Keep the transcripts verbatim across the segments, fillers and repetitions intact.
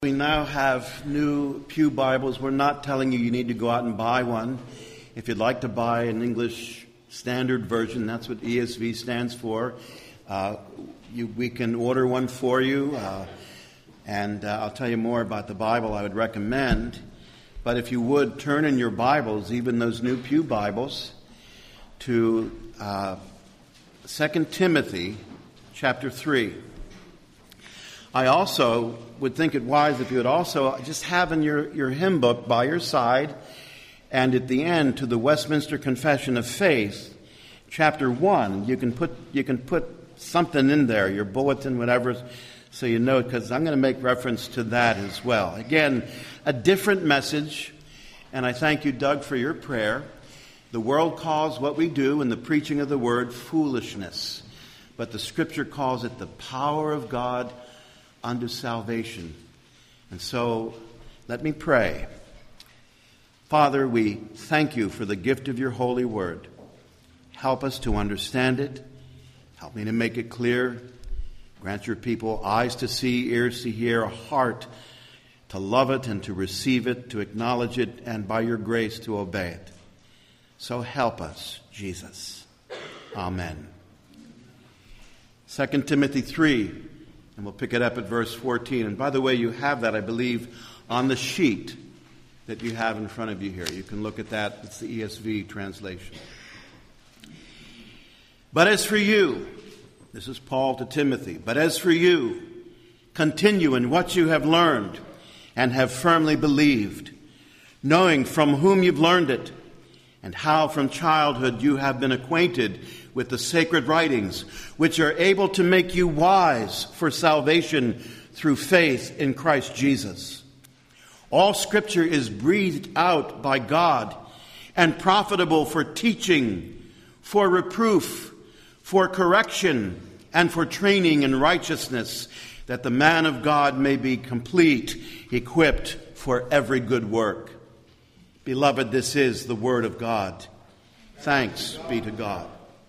We now have new Pew Bibles. We're not telling you you need to go out and buy one. If you'd like to buy an English Standard Version, that's what E S V stands for, uh, you, we can order one for you. Uh, and uh, I'll tell you more about the Bible I would recommend. But if you would, turn in your Bibles, even those new Pew Bibles, to uh, Second Timothy chapter three. I also would think it wise if you would also just have in your, your hymn book by your side, and at the end to the Westminster Confession of Faith, chapter one. You can put you can put something in there, your bulletin, whatever, so you know it, because I'm going to make reference to that as well. Again, a different message, and I thank you, Doug, for your prayer. The world calls what we do in the preaching of the word foolishness, but the Scripture calls it the power of God unto salvation. And so, let me pray. Father, we thank you for the gift of your holy word. Help us to understand it. Help me to make it clear. Grant your people eyes to see, ears to hear, a heart to love it and to receive it, to acknowledge it, and by your grace to obey it. So help us, Jesus. Amen. Second Timothy three. And we'll pick it up at verse fourteen. And by the way, you have that, I believe, on the sheet that you have in front of you here. You can look at that. It's the E S V translation. But as for you, this is Paul to Timothy, but as for you, continue in what you have learned and have firmly believed, knowing from whom you've learned it, and how from childhood you have been acquainted with the sacred writings, which are able to make you wise for salvation through faith in Christ Jesus. All Scripture is breathed out by God and profitable for teaching, for reproof, for correction, and for training in righteousness, that the man of God may be complete, equipped for every good work. Beloved, this is the word of God. Thanks be to God.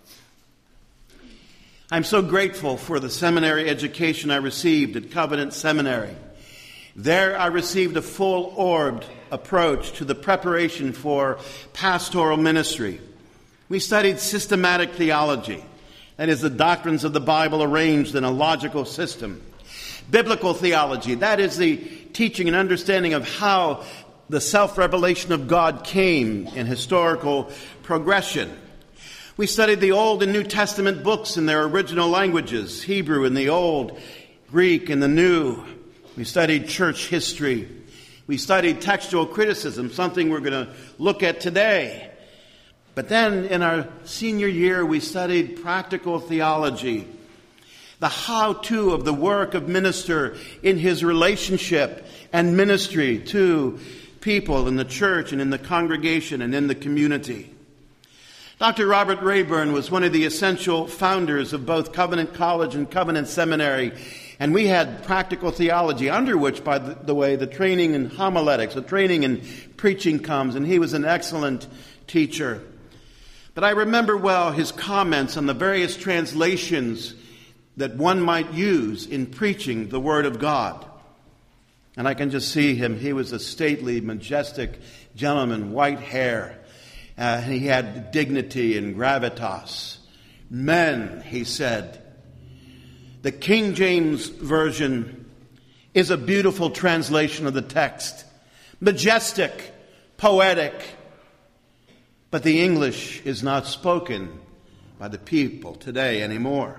I'm so grateful for the seminary education I received at Covenant Seminary. There I received a full-orbed approach to the preparation for pastoral ministry. We studied systematic theology, that is, the doctrines of the Bible arranged in a logical system. Biblical theology, that is the teaching and understanding of how the self-revelation of God came in historical progression. We studied the Old and New Testament books in their original languages, Hebrew in the Old, Greek in the New. We studied church history. We studied textual criticism, something we're going to look at today. But then in our senior year, we studied practical theology, the how-to of the work of minister in his relationship and ministry to people in the church and in the congregation and in the community. Doctor Robert Rayburn was one of the essential founders of both Covenant College and Covenant Seminary, and we had practical theology, under which, by the way, the training in homiletics, the training in preaching comes, and he was an excellent teacher. But I remember well his comments on the various translations that one might use in preaching the Word of God. And I can just see him. He was a stately, majestic gentleman, white hair. Uh, he had dignity and gravitas. Men, he said. The King James Version is a beautiful translation of the text. Majestic, poetic. But the English is not spoken by the people today anymore.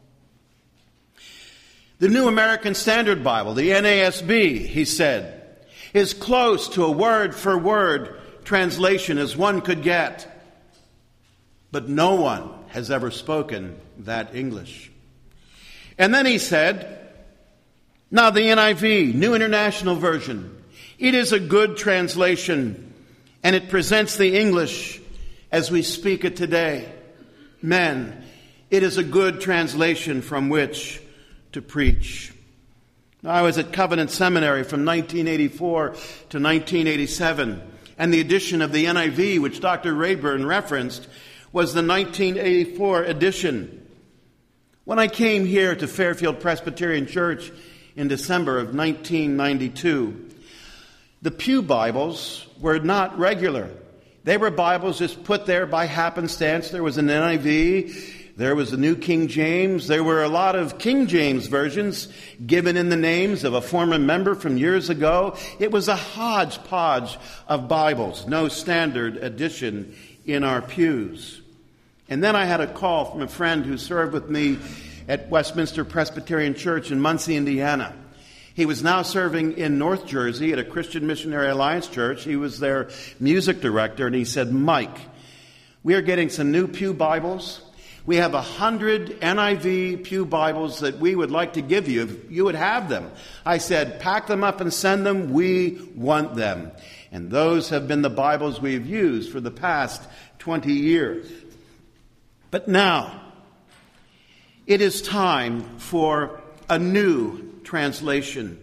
The New American Standard Bible, the N A S B, he said, is close to a word-for-word translation as one could get. But no one has ever spoken that English. And then he said, now the N I V, New International Version, it is a good translation, and it presents the English as we speak it today. Men, it is a good translation from which to preach. I was at Covenant Seminary from nineteen eighty-four to nineteen eighty-seven, and the edition of the N I V, which Doctor Rayburn referenced, was the nineteen eighty-four edition. When I came here to Fairfield Presbyterian Church in December of nineteen ninety-two. The Pew Bibles were not regular. They were Bibles just put there by happenstance. There was an N I V, there was the New King James, there were a lot of King James versions given in the names of a former member from years ago. It was a hodgepodge of Bibles, no standard edition in our pews. And then I had a call from a friend who served with me at Westminster Presbyterian Church in Muncie, Indiana. He was now serving in North Jersey at a Christian Missionary Alliance church. He was their music director, and he said, "Mike, we are getting some new Pew Bibles. We have a hundred N I V Pew Bibles that we would like to give you if you would have them." I said, "Pack them up and send them. We want them." And those have been the Bibles we've used for the past twenty years. But now, it is time for a new translation.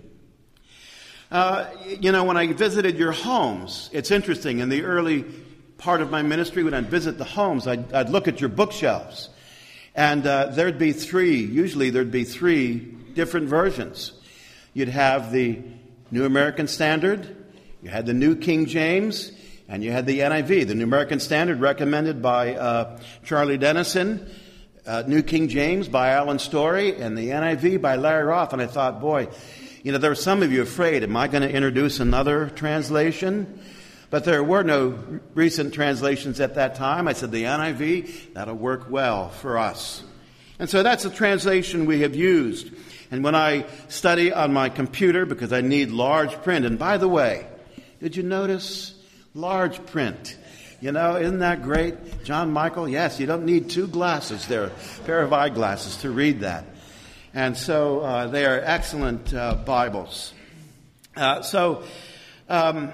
Uh, you know, when I visited your homes, it's interesting. In the early part of my ministry, when I'd visit the homes, I'd, I'd look at your bookshelves. And uh, there'd be three, usually there'd be three different versions. You'd have the New American Standard, you had the New King James, and you had the N I V. The New American Standard recommended by uh, Charlie Dennison, Uh, New King James by Alan Story, and the N I V by Larry Roth. And I thought, boy, you know, there were some of you afraid, am I going to introduce another translation? But there were no recent translations at that time. I said, the N I V, that'll work well for us. And so that's the translation we have used. And when I study on my computer, because I need large print, and by the way, did you notice large print? You know, isn't that great? John Michael, yes, you don't need two glasses there, a pair of eyeglasses to read that. And so uh, they are excellent uh, Bibles. Uh, so um,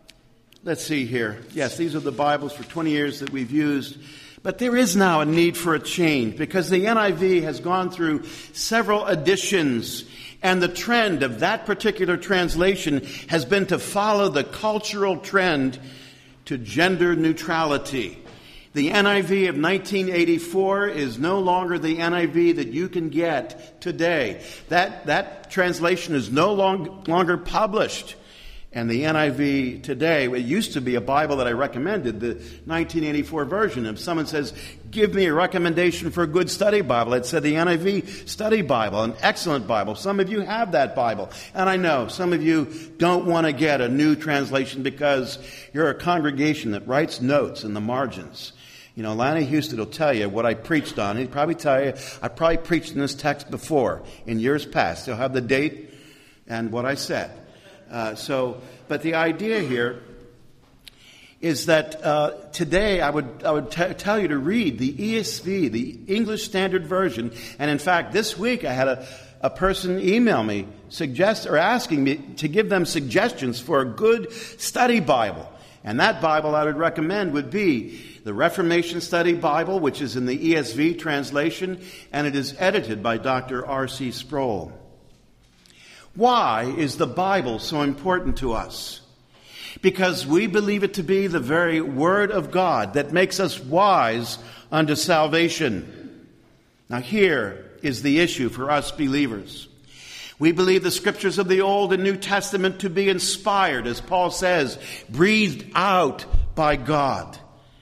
let's see here. Yes, these are the Bibles for twenty years that we've used. But there is now a need for a change because the N I V has gone through several editions. And the trend of that particular translation has been to follow the cultural trend to gender neutrality. The N I V of nineteen eighty-four is no longer the N I V that you can get today. That that translation is no long, longer published. And the N I V today, it used to be a Bible that I recommended, the nineteen eighty-four version. If someone says, give me a recommendation for a good study Bible, it said the N I V Study Bible, an excellent Bible. Some of you have that Bible. And I know some of you don't want to get a new translation because you're a congregation that writes notes in the margins. You know, Lanny Houston will tell you what I preached on. He'd probably tell you, I probably preached in this text before, in years past. He'll have the date and what I said. Uh, so, but the idea here is that uh, today I would I would t- tell you to read the E S V, the English Standard Version. And in fact, this week I had a, a person email me, suggest or asking me to give them suggestions for a good study Bible. And that Bible I would recommend would be the Reformation Study Bible, which is in the E S V translation, and it is edited by Doctor R C Sproul. Why is the Bible so important to us? Because we believe it to be the very Word of God that makes us wise unto salvation. Now here is the issue for us believers. We believe the Scriptures of the Old and New Testament to be inspired, as Paul says, breathed out by God.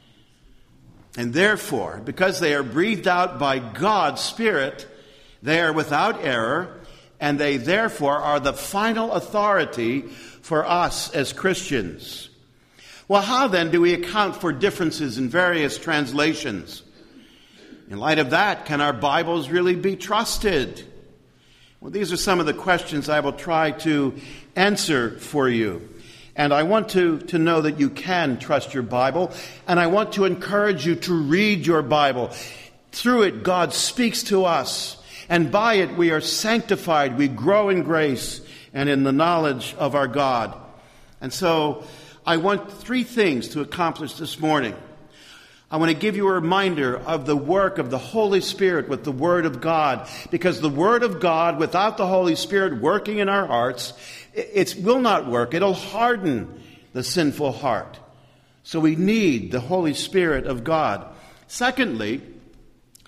And therefore, because they are breathed out by God's Spirit, they are without error, and they therefore are the final authority for us as Christians. Well, how then do we account for differences in various translations? In light of that, can our Bibles really be trusted? Well, these are some of the questions I will try to answer for you. And I want to, to know that you can trust your Bible, and I want to encourage you to read your Bible. Through it, God speaks to us. And by it we are sanctified, we grow in grace and in the knowledge of our God. And so I want three things to accomplish this morning. I want to give you a reminder of the work of the Holy Spirit with the Word of God. Because the Word of God, without the Holy Spirit working in our hearts, it will not work. It'll harden the sinful heart. So we need the Holy Spirit of God. Secondly,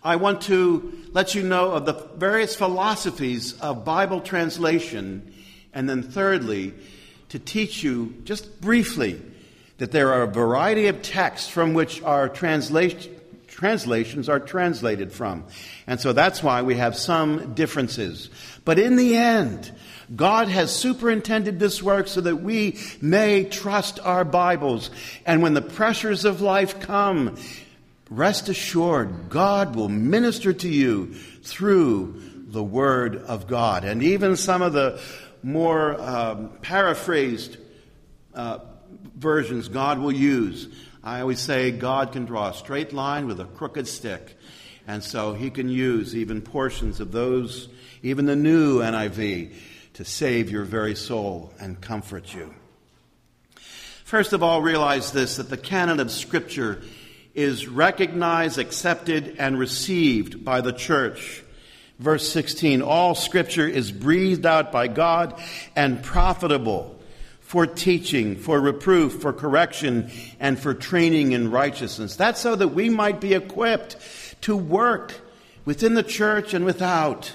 I want to let you know of the various philosophies of Bible translation, and then thirdly, to teach you just briefly that there are a variety of texts from which our transla- translations are translated from. And so that's why we have some differences. But in the end, God has superintended this work so that we may trust our Bibles. And when the pressures of life come, rest assured, God will minister to you through the Word of God. And even some of the more um, paraphrased uh, versions God will use. I always say God can draw a straight line with a crooked stick. And so he can use even portions of those, even the new N I V, to save your very soul and comfort you. First of all, realize this, that the canon of Scripture is recognized, accepted, and received by the church. Verse sixteen, all Scripture is breathed out by God and profitable for teaching, for reproof, for correction, and for training in righteousness. That's so that we might be equipped to work within the church and without.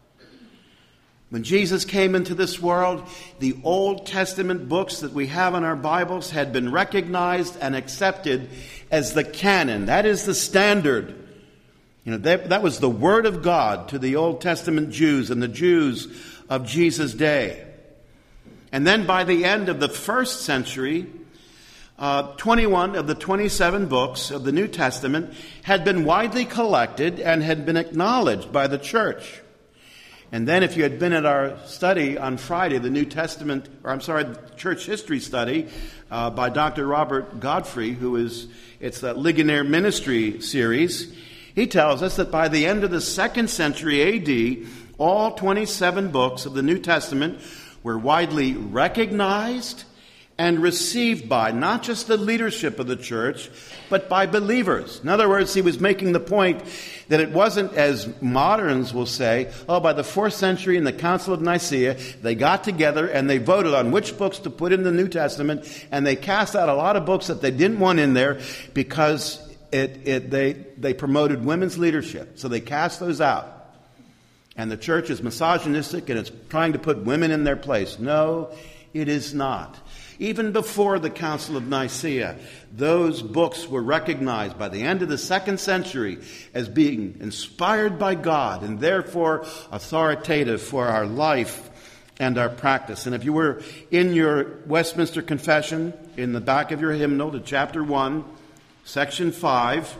When Jesus came into this world, the Old Testament books that we have in our Bibles had been recognized and accepted as the canon. That is the standard. You know, that, that was the Word of God to the Old Testament Jews and the Jews of Jesus' day. And then by the end of the first century, uh, twenty-one of the twenty-seven books of the New Testament had been widely collected and had been acknowledged by the church. And then if you had been at our study on Friday, the New Testament, or I'm sorry, the church history study uh, by Doctor Robert Godfrey, who is, it's that Ligonier Ministry series, he tells us that by the end of the second century A D, all twenty-seven books of the New Testament were widely recognized and received by not just the leadership of the church, but by believers. In other words, he was making the point that it wasn't, as moderns will say, oh, by the fourth century in the Council of Nicaea, they got together and they voted on which books to put in the New Testament, and they cast out a lot of books that they didn't want in there because it, it, they, they promoted women's leadership. So they cast those out. And the church is misogynistic and it's trying to put women in their place. No, it is not. Even before the Council of Nicaea, those books were recognized by the end of the second century as being inspired by God and therefore authoritative for our life and our practice. And if you were in your Westminster Confession, in the back of your hymnal to chapter one, section five,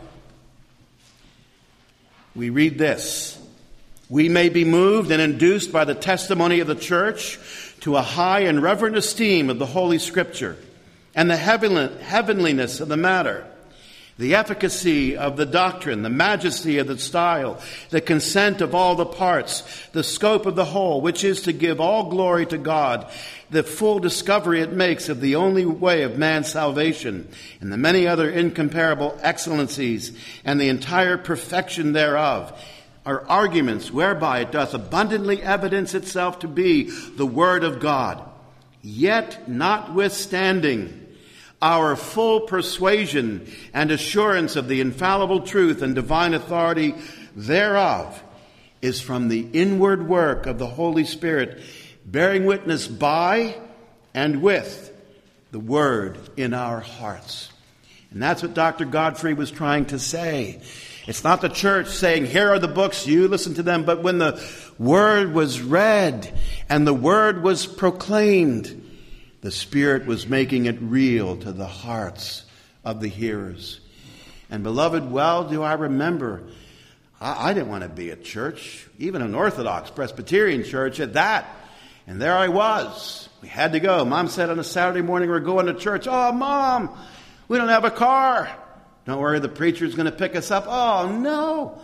we read this: we may be moved and induced by the testimony of the church to a high and reverent esteem of the Holy Scripture and the heavenliness of the matter, the efficacy of the doctrine, the majesty of the style, the consent of all the parts, the scope of the whole, which is to give all glory to God, the full discovery it makes of the only way of man's salvation, and the many other incomparable excellencies, and the entire perfection thereof, are arguments whereby it doth abundantly evidence itself to be the Word of God. Yet notwithstanding, our full persuasion and assurance of the infallible truth and divine authority thereof is from the inward work of the Holy Spirit, bearing witness by and with the Word in our hearts. And that's what Doctor Godfrey was trying to say. It's not the church saying, here are the books, you listen to them. But when the Word was read and the Word was proclaimed, the Spirit was making it real to the hearts of the hearers. And beloved, well do I remember, I, I didn't want to be at church, even an Orthodox Presbyterian church at that. And there I was. We had to go. Mom said on a Saturday morning, we're going to church. Oh, Mom, we don't have a car. Don't worry, the preacher's going to pick us up. Oh, no.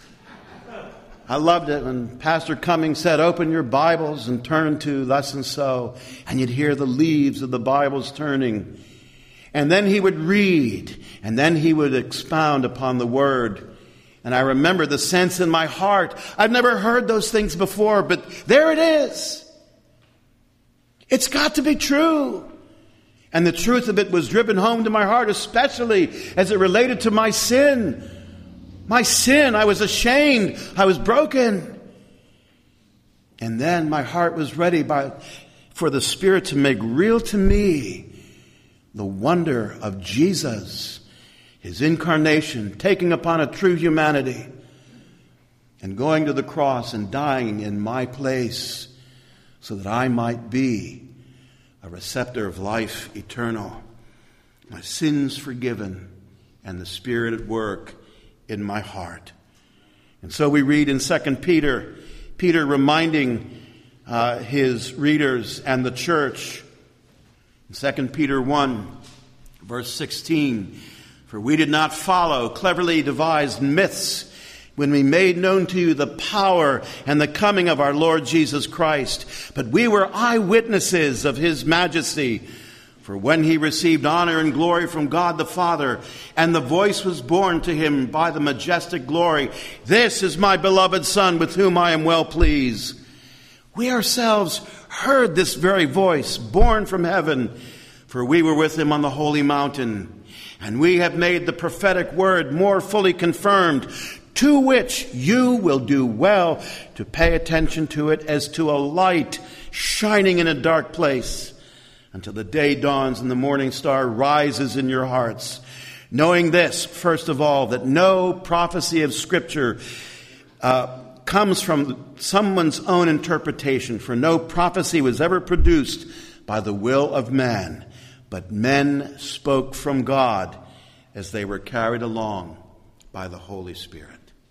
I loved it when Pastor Cummings said, open your Bibles and turn to thus and so. And you'd hear the leaves of the Bibles turning. And then he would read. And then he would expound upon the Word. And I remember the sense in my heart. I've never heard those things before, but there it is. It's got to be true. And the truth of it was driven home to my heart, especially as it related to my sin. My sin, I was ashamed, I was broken. And then my heart was ready by, for the Spirit to make real to me the wonder of Jesus, his incarnation, taking upon a true humanity, and going to the cross and dying in my place so that I might be a receptor of life eternal, my sins forgiven, and the Spirit at work in my heart. And so we read in Second Peter, Peter reminding uh, his readers and the church, in Second Peter one, verse sixteen, for we did not follow cleverly devised myths when we made known to you the power and the coming of our Lord Jesus Christ, but we were eyewitnesses of his majesty. For when he received honor and glory from God the Father, and the voice was borne to him by the majestic glory, this is my beloved Son with whom I am well pleased. We ourselves heard this very voice borne from heaven, for we were with him on the holy mountain, and we have made the prophetic word more fully confirmed, to which you will do well to pay attention to it as to a light shining in a dark place, until the day dawns and the morning star rises in your hearts. Knowing this, first of all, that no prophecy of Scripture uh, comes from someone's own interpretation, for no prophecy was ever produced by the will of man, but men spoke from God as they were carried along by the Holy Spirit.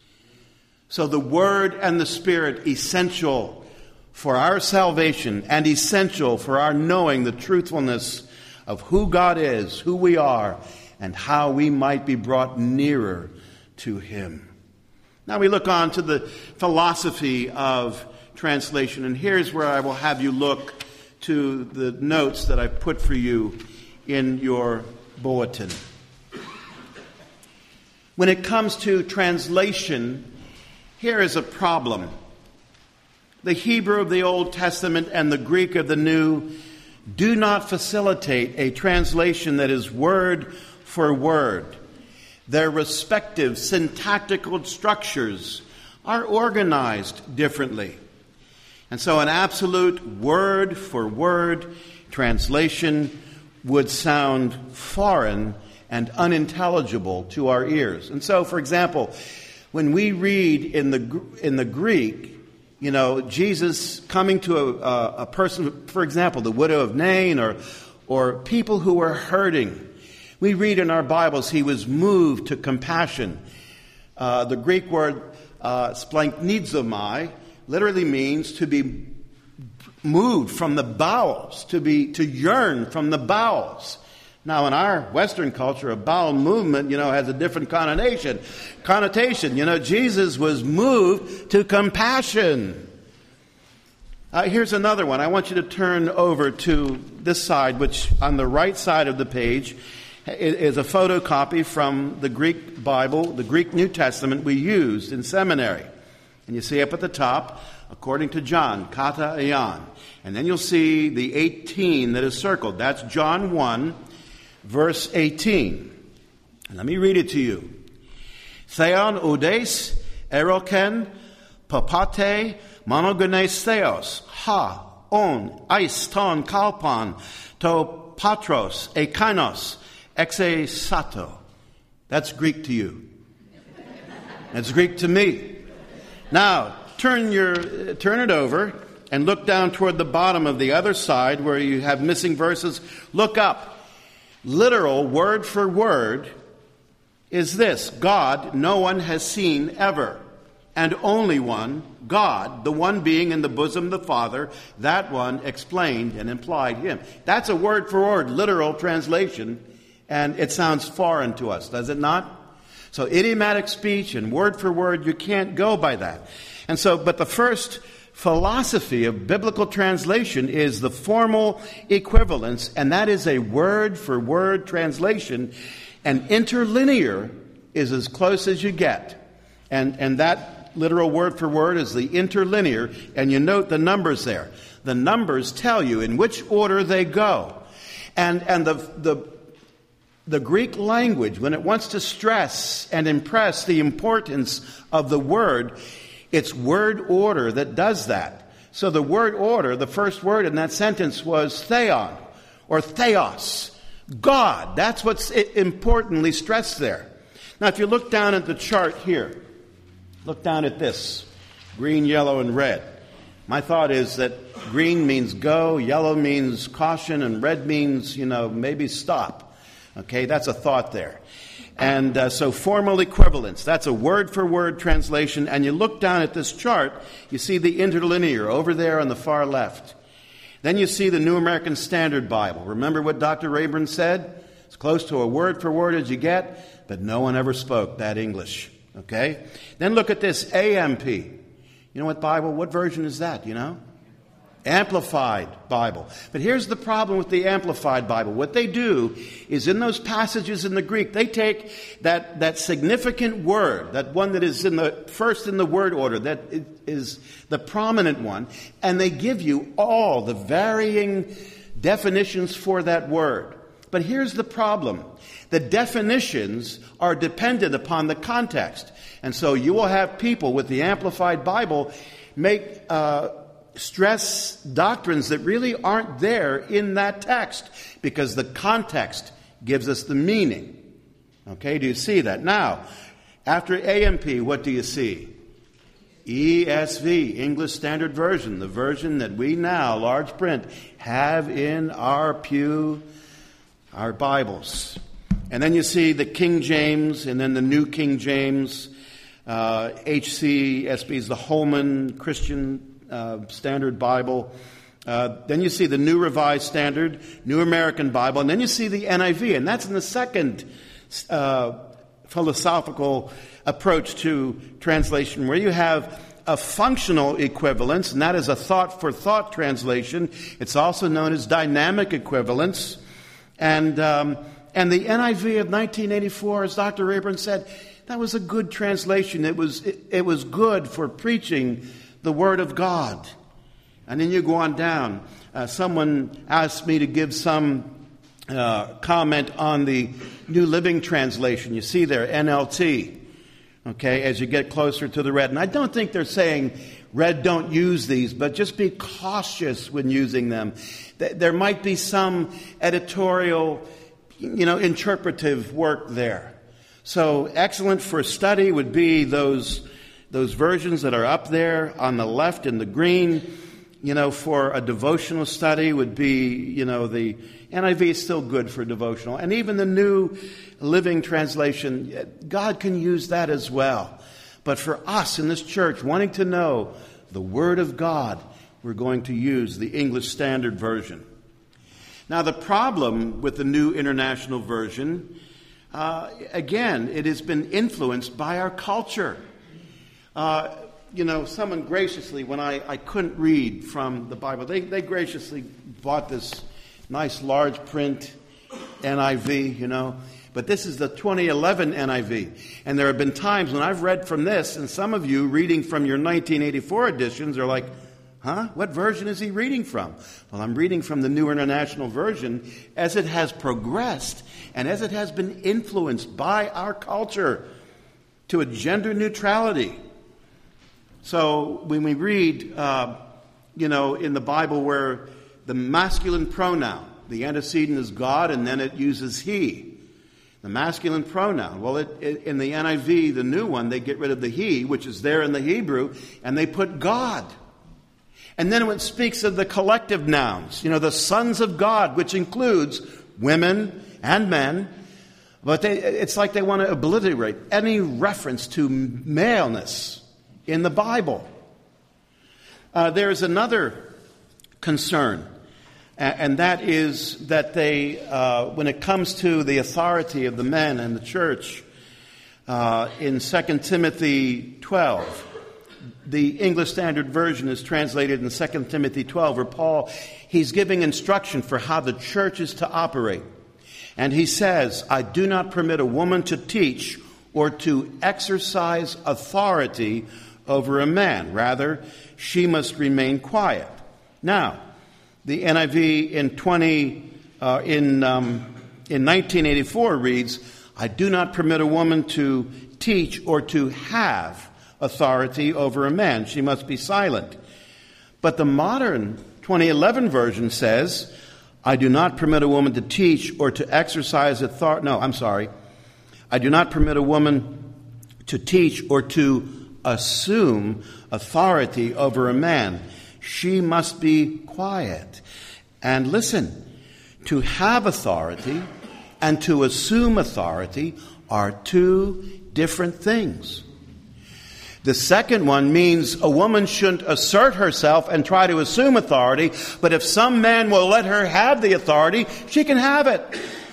So the Word and the Spirit, essential for our salvation and essential for our knowing the truthfulness of who God is, who we are, and how we might be brought nearer to him. Now we look on to the philosophy of translation, and here's where I will have you look to the notes that I put for you in your bulletin. When it comes to translation, here is a problem. The Hebrew of the Old Testament and the Greek of the New do not facilitate a translation that is word for word. Their respective syntactical structures are organized differently. And so an absolute word for word translation would sound foreign and unintelligible to our ears. And so, for example, when we read in the in the Greek, you know, Jesus coming to a, a, a person, for example, the widow of Nain, or or people who were hurting, we read in our Bibles he was moved to compassion. Uh, the Greek word uh, splanchnizomai literally means to be moved from the bowels, to be to yearn from the bowels. Now, in our Western culture, a bowel movement, you know, has a different connotation. Connotation, you know, Jesus was moved to compassion. Uh, here's another one. I want you to turn over to this side, which on the right side of the page is a photocopy from the Greek Bible, the Greek New Testament we used in seminary. And you see up at the top, according to John, kata eon. And then you'll see the eighteen that is circled. That's John one. Verse eighteen. And let me read it to you. Theon oudes eroken papate monogenes theos ha on eis ton kalpan to patros ekainos exe sato. That's Greek to you. That's Greek to me. Now, turn your turn it over and look down toward the bottom of the other side where you have missing verses. Look up. Literal, word for word, is this: God, no one has seen ever, and only one, God, the one being in the bosom of the Father, that one explained and implied him. That's a word for word, literal translation, and it sounds foreign to us, does it not? So idiomatic speech and word for word, you can't go by that. And so, but the first philosophy of biblical translation is the formal equivalence, and that is a word-for-word translation. And interlinear is as close as you get. And, and that literal word-for-word is the interlinear, and you note the numbers there. The numbers tell you in which order they go. And, and the, the the Greek language, when it wants to stress and impress the importance of the word, it's word order that does that. So the word order, the first word in that sentence was theon, or theos, God. That's what's importantly stressed there. Now, if you look down at the chart here, look down at this, green, yellow, and red. My thought is that green means go, yellow means caution, and red means, you know, maybe stop. Okay, that's a thought there. And uh, so formal equivalence, that's a word-for-word translation. And you look down at this chart, you see the interlinear over there on the far left. Then you see the New American Standard Bible. Remember what Doctor Rayburn said? It's close to a word-for-word as you get, but no one ever spoke that English. Okay? Then look at this A M P. You know what Bible, what version is that, you know? Amplified Bible. But here's the problem with the Amplified Bible. What they do is in those passages in the Greek, they take that, that significant word, that one that is in the first in the word order, that is the prominent one, and they give you all the varying definitions for that word. But here's the problem. The definitions are dependent upon the context. And so you will have people with the Amplified Bible make uh stress doctrines that really aren't there in that text because the context gives us the meaning. Okay, do you see that? Now, after A M P, what do you see? E S V, English Standard Version, the version that we now, large print, have in our pew, our Bibles. And then you see the King James, and then the New King James, uh, H C S B is the Holman Christian Uh, Standard Bible. Uh, then you see the New Revised Standard, New American Bible, and then you see the N I V, and that's in the second uh, philosophical approach to translation, where you have a functional equivalence, and that is a thought-for-thought translation. It's also known as dynamic equivalence. And um, and the N I V of nineteen eighty-four, as Doctor Rayburn said, that was a good translation. It was it, it was good for preaching the Word of God. And then you go on down. Uh, someone asked me to give some uh, comment on the New Living Translation. You see there, N L T, okay, as you get closer to the red. And I don't think they're saying, red, don't use these, but just be cautious when using them. There might be some editorial, you know, interpretive work there. So excellent for study would be those Those versions that are up there on the left in the green. You know, for a devotional study would be, you know, the N I V is still good for devotional. And even the New Living Translation, God can use that as well. But for us in this church, wanting to know the Word of God, we're going to use the English Standard Version. Now, the problem with the New International Version, uh, again, it has been influenced by our culture. Uh, you know, someone graciously, when I, I couldn't read from the Bible, they, they graciously bought this nice large print N I V, you know. But this is the twenty eleven N I V. And there have been times when I've read from this, and some of you reading from your nineteen eighty-four editions are like, huh? What version is he reading from? Well, I'm reading from the New International Version as it has progressed and as it has been influenced by our culture to a gender neutrality. So when we read, uh, you know, in the Bible where the masculine pronoun, the antecedent is God, and then it uses he. The masculine pronoun. Well, it, it, in the N I V, the new one, they get rid of the he, which is there in the Hebrew, and they put God. And then when it speaks of the collective nouns, you know, the sons of God, which includes women and men, but they, it's like they want to obliterate any reference to maleness in the Bible. Uh, there is another concern, and that is that they, uh, when it comes to the authority of the men and the church, uh, in Second Timothy twelve, the English Standard Version is translated in Second Timothy twelve, where Paul, he's giving instruction for how the church is to operate. And he says, I do not permit a woman to teach or to exercise authority over a man. Rather, she must remain quiet. Now, the N I V in twenty uh, in um, in nineteen eighty-four reads, I do not permit a woman to teach or to have authority over a man. She must be silent. But the modern twenty eleven version says, I do not permit a woman to teach or to exercise authority. No, I'm sorry. I do not permit a woman to teach or to assume authority over a man. She must be quiet. And listen, to have authority and to assume authority are two different things. The second one means a woman shouldn't assert herself and try to assume authority, but if some man will let her have the authority, she can have it.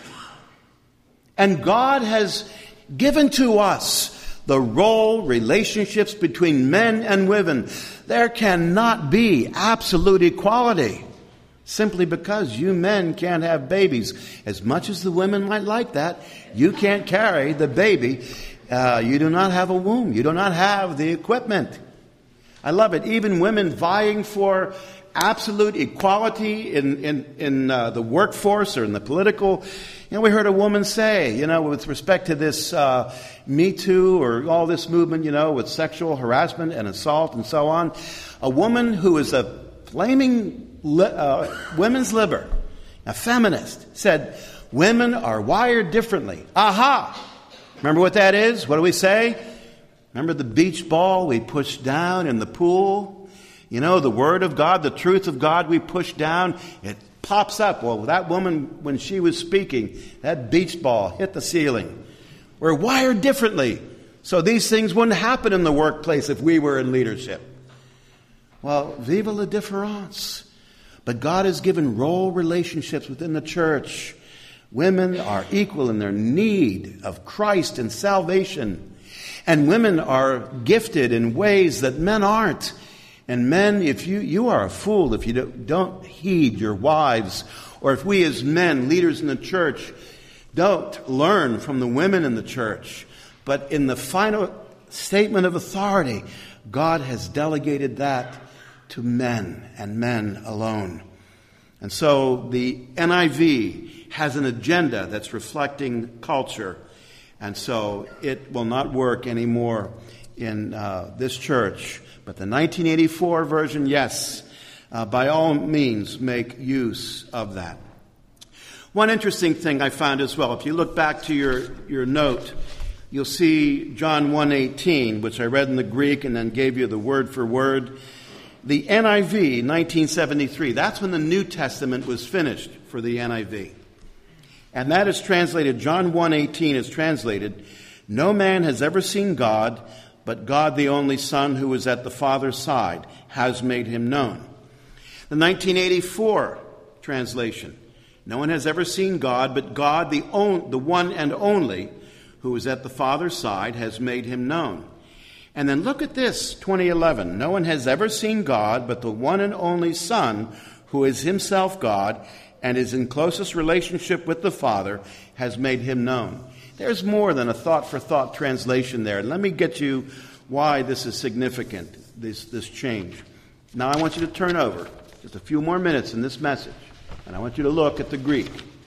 And God has given to us the role relationships between men and women. There cannot be absolute equality simply because you men can't have babies. As much as the women might like that, you can't carry the baby. Uh, you do not have a womb. You do not have the equipment. I love it. Even women vying for absolute equality in, in, in uh, the workforce or in the political. You know, we heard a woman say, you know, with respect to this uh, Me Too or all this movement, you know, with sexual harassment and assault and so on, a woman who is a flaming li- uh, women's liber, a feminist, said, women are wired differently. Aha! Remember what that is? What do we say? Remember the beach ball we pushed down in the pool? You know, the Word of God, the truth of God we push down, it pops up. Well, that woman, when she was speaking, that beach ball hit the ceiling. We're wired differently. So these things wouldn't happen in the workplace if we were in leadership. Well, vive la différence. But God has given role relationships within the church. Women are equal in their need of Christ and salvation. And women are gifted in ways that men aren't. And men, if you, you are a fool if you don't, don't heed your wives, or if we as men, leaders in the church, don't learn from the women in the church. But in the final statement of authority, God has delegated that to men and men alone. And so the N I V has an agenda that's reflecting culture. And so it will not work anymore in uh, this church. But the nineteen eighty-four version, yes, uh, by all means, make use of that. One interesting thing I found as well, if you look back to your, your note, you'll see John one eighteen, which I read in the Greek and then gave you the word for word. The N I V, nineteen seventy-three, that's when the New Testament was finished for the N I V. And that is translated, John one eighteen is translated, no man has ever seen God, but God the only Son who is at the Father's side has made him known. The nineteen eighty-four translation, no one has ever seen God, but God the, on, the one and only who is at the Father's side has made him known. And then look at this, twenty eleven, no one has ever seen God, but the one and only Son who is himself God and is in closest relationship with the Father has made him known. There's more than a thought-for-thought translation there. Let me get you why this is significant, this, this change. Now I want you to turn over just a few more minutes in this message, and I want you to look at the Greek.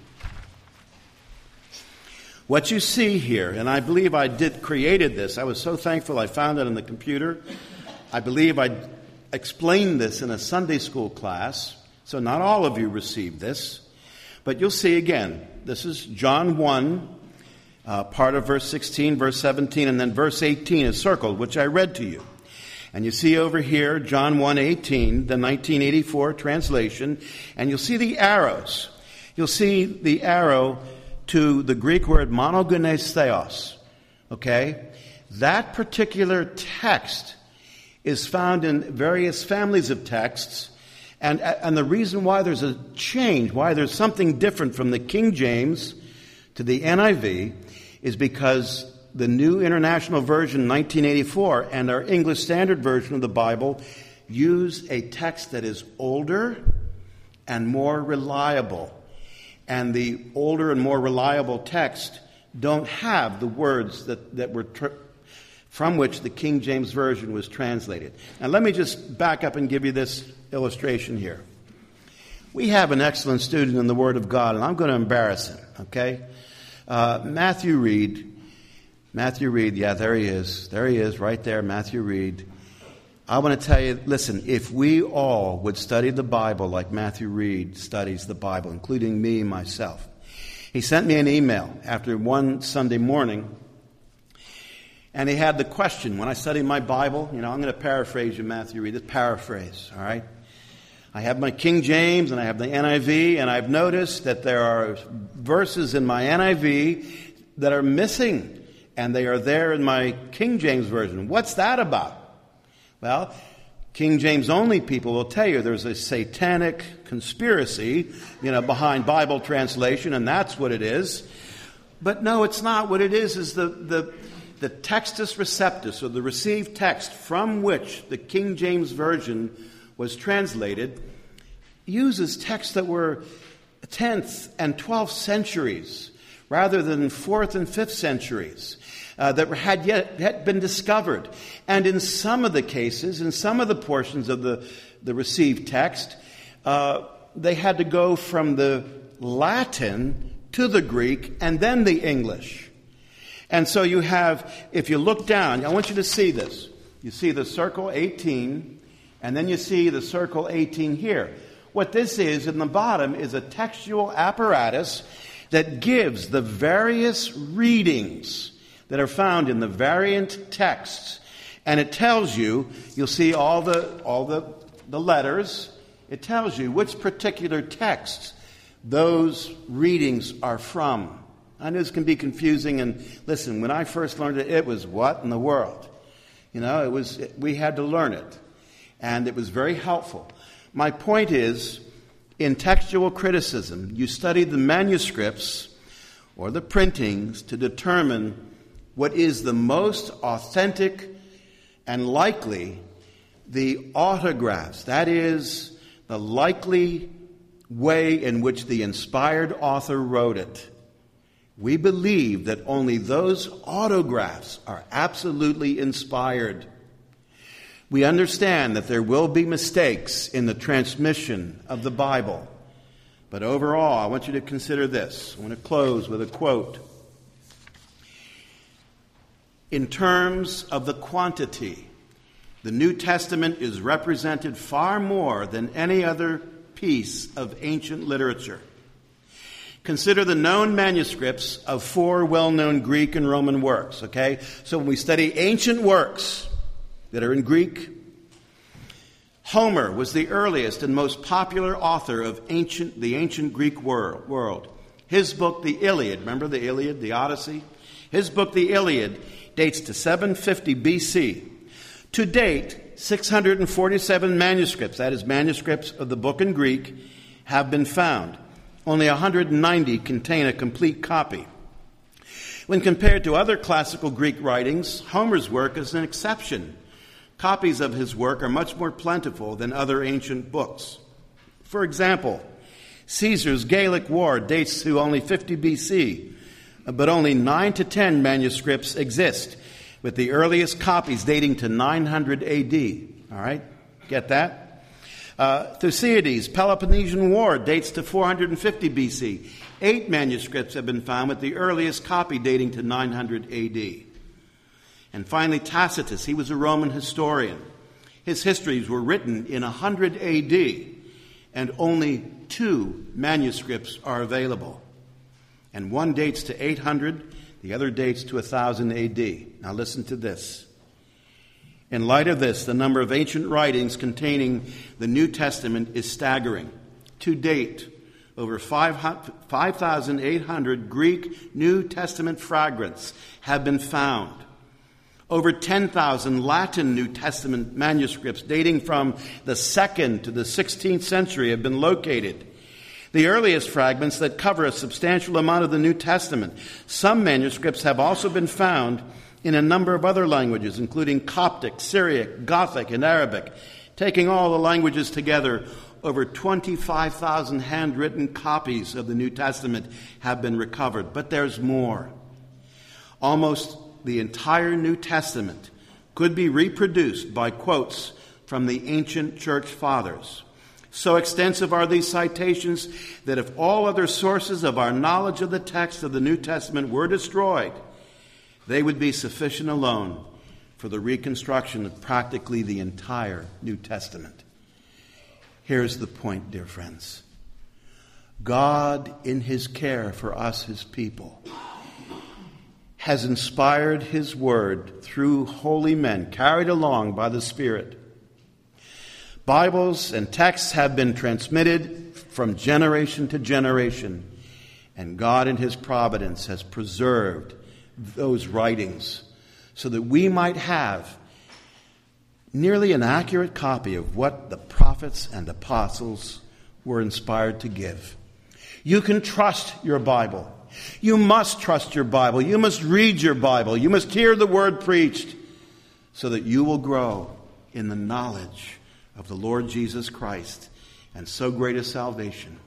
What you see here, and I believe I did created this. I was so thankful I found it on the computer. I believe I explained this in a Sunday school class, so not all of you received this. But you'll see again, this is John one, uh, part of verse sixteen, verse seventeen, and then verse eighteen is circled, which I read to you. And you see over here, John one eighteen, the nineteen eighty-four translation, and you'll see the arrows. You'll see the arrow to the Greek word monogenes theos. Okay? That particular text is found in various families of texts. And, and the reason why there's a change, why there's something different from the King James to the N I V, is because the New International Version, nineteen eighty-four, and our English Standard Version of the Bible use a text that is older and more reliable. And the older and more reliable text don't have the words that, that were tr- from which the King James Version was translated. Now let me just back up and give you this illustration here. We have an excellent student in the Word of God, and I'm going to embarrass him, okay? Uh, Matthew Reed. Matthew Reed, yeah, there he is. There he is, right there, Matthew Reed. I want to tell you, listen, if we all would study the Bible like Matthew Reed studies the Bible, including me, myself. He sent me an email after one Sunday morning, and he had the question, when I study my Bible, you know, I'm going to paraphrase you, Matthew Reed, just paraphrase, all right? I have my King James and I have the N I V, and I've noticed that there are verses in my N I V that are missing, and they are there in my King James Version. What's that about? Well, King James only people will tell you there's a satanic conspiracy, you know, behind Bible translation, and that's what it is. But no, it's not. What it is is the, the, the textus receptus, or the received text from which the King James Version was translated, uses texts that were tenth and twelfth centuries rather than fourth and fifth centuries uh, that had yet, yet been discovered. And in some of the cases, in some of the portions of the, the received text, uh, they had to go from the Latin to the Greek and then the English. And so you have, if you look down, I want you to see this. You see the circle eighteen, and then you see the circle eighteen here. What this is, in the bottom, is a textual apparatus that gives the various readings that are found in the variant texts. And it tells you, you'll see all the all the, the letters. It tells you which particular texts those readings are from. I know this can be confusing, and listen, when I first learned it, it was what in the world? You know, it was we had to learn it. And it was very helpful. My point is, in textual criticism, you study the manuscripts or the printings to determine what is the most authentic and likely the autographs. That is, the likely way in which the inspired author wrote it. We believe that only those autographs are absolutely inspired. We understand that there will be mistakes in the transmission of the Bible. But overall, I want you to consider this. I want to close with a quote. In terms of the quantity, the New Testament is represented far more than any other piece of ancient literature. Consider the known manuscripts of four well-known Greek and Roman works, okay? So when we study ancient works that are in Greek, Homer was the earliest and most popular author of ancient, the ancient Greek world. His book, the Iliad, remember the Iliad, the Odyssey? His book, the Iliad, dates to seven fifty B C. To date, six hundred forty-seven manuscripts, that is manuscripts of the book in Greek, have been found. Only one hundred ninety contain a complete copy. When compared to other classical Greek writings, Homer's work is an exception. Copies of his work are much more plentiful than other ancient books. For example, Caesar's Gallic War dates to only fifty B C, but only nine to ten manuscripts exist, with the earliest copies dating to nine hundred A D. All right? Get that? Uh, Thucydides' Peloponnesian War dates to four hundred fifty B C. Eight manuscripts have been found, with the earliest copy dating to nine hundred A D. And finally, Tacitus. He was a Roman historian. His histories were written in one hundred A D, and only two manuscripts are available. And one dates to eight hundred, the other dates to one thousand A D. Now listen to this. In light of this, the number of ancient writings containing the New Testament is staggering. To date, over five thousand eight hundred Greek New Testament fragments have been found. Over ten thousand Latin New Testament manuscripts dating from the second to the sixteenth century have been located. The earliest fragments that cover a substantial amount of the New Testament. Some manuscripts have also been found in a number of other languages, including Coptic, Syriac, Gothic, and Arabic. Taking all the languages together, over twenty-five thousand handwritten copies of the New Testament have been recovered. But there's more. Almost the entire New Testament could be reproduced by quotes from the ancient church fathers. So extensive are these citations that if all other sources of our knowledge of the text of the New Testament were destroyed, they would be sufficient alone for the reconstruction of practically the entire New Testament. Here's the point, dear friends. God, in his care for us, his people, has inspired his word through holy men carried along by the Spirit. Bibles and texts have been transmitted from generation to generation, and God in his providence has preserved those writings so that we might have nearly an accurate copy of what the prophets and apostles were inspired to give. You can trust your Bible. You must trust your Bible. You must read your Bible. You must hear the word preached so that you will grow in the knowledge of the Lord Jesus Christ and so great a salvation.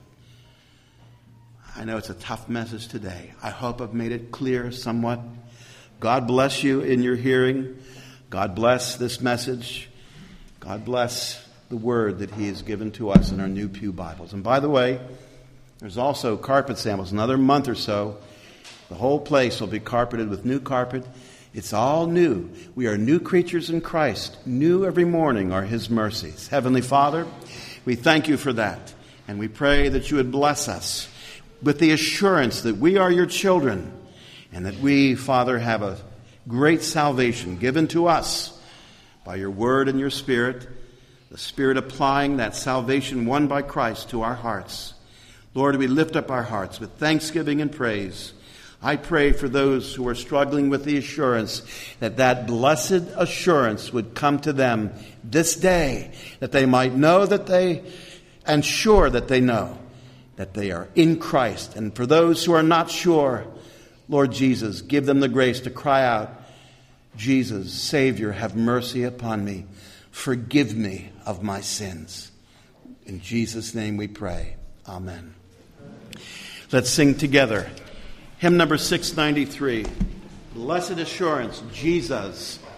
I know it's a tough message today. I hope I've made it clear somewhat. God bless you in your hearing. God bless this message. God bless the word that he has given to us in our new Pew Bibles. And by the way, there's also carpet samples. Another month or so, the whole place will be carpeted with new carpet. It's all new. We are new creatures in Christ. New every morning are his mercies. Heavenly Father, we thank you for that. And we pray that you would bless us with the assurance that we are your children and that we, Father, have a great salvation given to us by your word and your Spirit, the Spirit applying that salvation won by Christ to our hearts. Lord, we lift up our hearts with thanksgiving and praise. I pray for those who are struggling with the assurance that that blessed assurance would come to them this day, that they might know that they, and sure that they know that they are in Christ. And for those who are not sure, Lord Jesus, give them the grace to cry out, Jesus, Savior, have mercy upon me. Forgive me of my sins. In Jesus' name we pray. Amen. Let's sing together. Hymn number six ninety-three. Blessed Assurance, Jesus